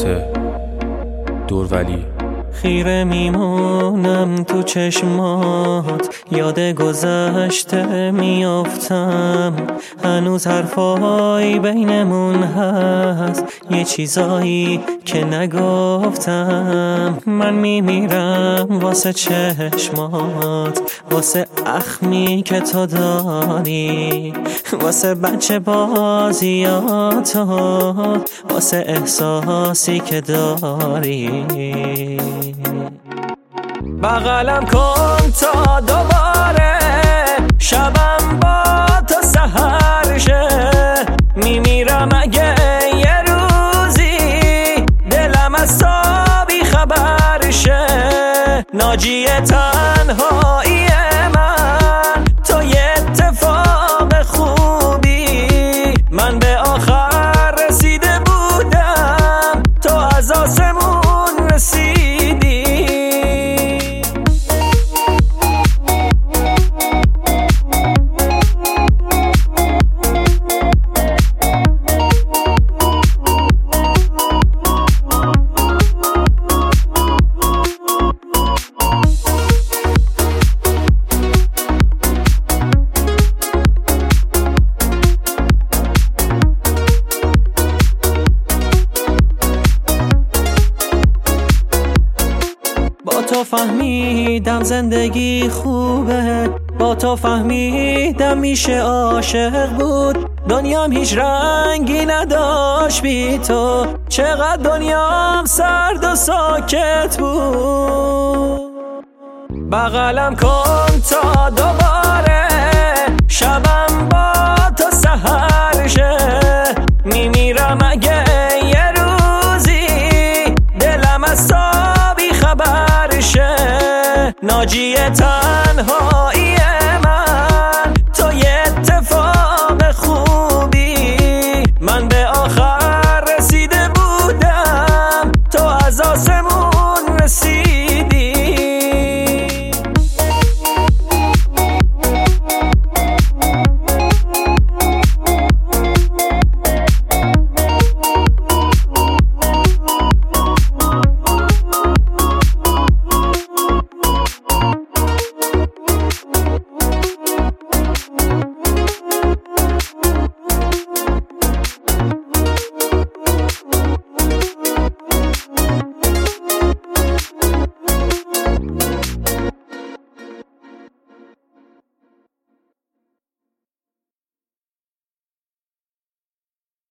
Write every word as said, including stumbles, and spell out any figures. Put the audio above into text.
توسعه دورولی. خیره میمونم تو چشمات، یاد گذشته میافتم، هنوز حرفایی بینمون هست، یه چیزایی که نگفتم. من میمیرم واسه چشمات، واسه اخمی که تو داری، واسه بچه بازیاتو، واسه احساسی که داری. بغلم کن تا دوباره شبم با تو سحر شه، میمیرم اگه یه روزی دلم از تو بی خبر شه. ناجی تنهایی من تو یه اتفاق خوبی، من به آخر رسیده بودم تو از آسمون رسیدی. با تو فهمیدم زندگی خوبه، با تو فهمیدم میشه عاشق بود. دنیام هیچ رنگی نداشت بی تو، چقدر دنیام سرد و ساکت بود. بغلم کن تا دوباره شبم با تو سحر شه، میمیرم اگه یه روزی دلم از تو بی خبر شه. ناجی تنهایی من تو یه اتفاق خوبی، من به آخر رسیده بودم تو از آسمون رسیدی.